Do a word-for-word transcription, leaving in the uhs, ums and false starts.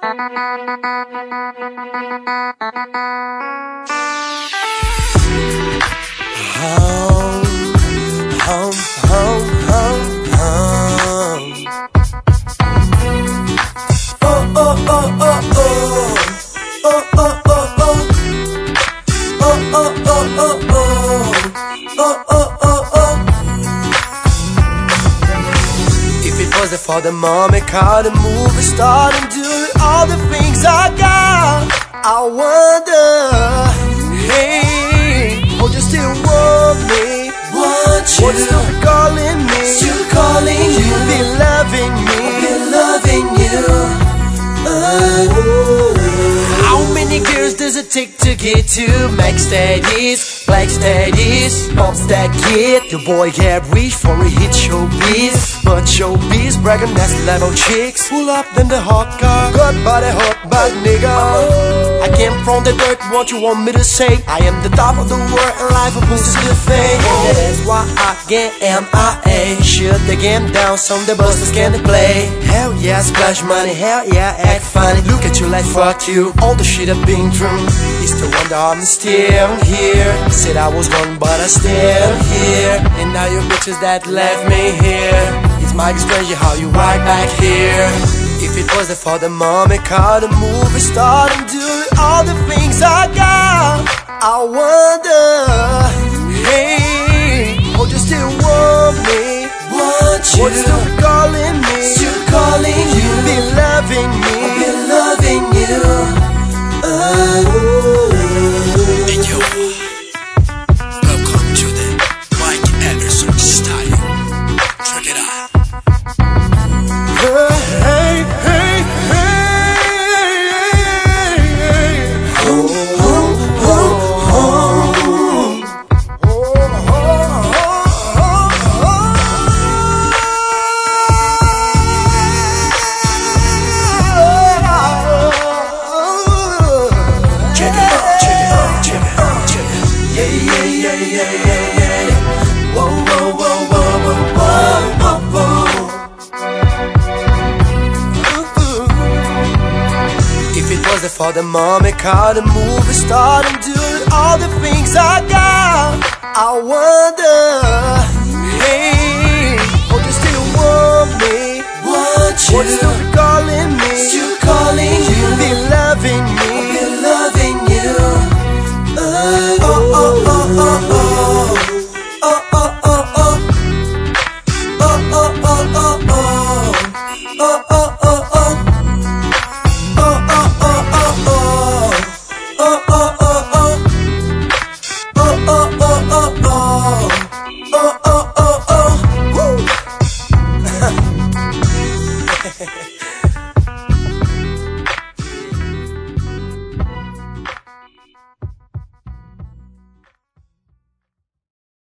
Home, home, home, home, home. Oh, oh, oh, oh, oh. Oh, oh, oh, oh. Oh, oh, oh, oh, oh. Oh, oh, oh, oh. If it wasn't for the moment, call the movie star and do all the things I got, I wonder, hey, would you still want me? Want you? Would you still be calling me? Still calling you? Be loving me? Be loving you? Oh. How many girls does it take to get to max status, black status, pops that kid? Your boy get rich for a hit showbiz, but showbiz bragging that's level chicks. Pull up then the hot car, good body, hot bad nigga. I came from the dirt, what you want me to say? I am the top of the world and life a boost to the fame. And that's why I get M I A. Shut the game down so the busters can play. Hell yeah, splash money, hell yeah, act funny. Look at you like fuck you, all the shit I've been through. It's the wonder I'm still here. Said I was gone but I'm still here. And now you bitches that left me here, it's my expression how you right back here. If it wasn't for the moment, call the movie star and do all the things I got, I wonder, hey, would you still want me? Want you? Would you still be calling me? Still calling you? Be loving me? Be loving you? Oh. Hey yo, welcome to the Mike Anderson style. Check it out. Hey, hey, hey, home, home, home, home. Check it out, check it out, check it out, check it out. Yeah, yeah, yeah, yeah, yeah, yeah. Whoa, whoa, whoa, whoa, whoa, whoa, whoa, whoa. If it wasn't for the moment, call the movie star and do all the things I got, I wonder, hey, would you still want me? Want you? Would you still be calling me? Still calling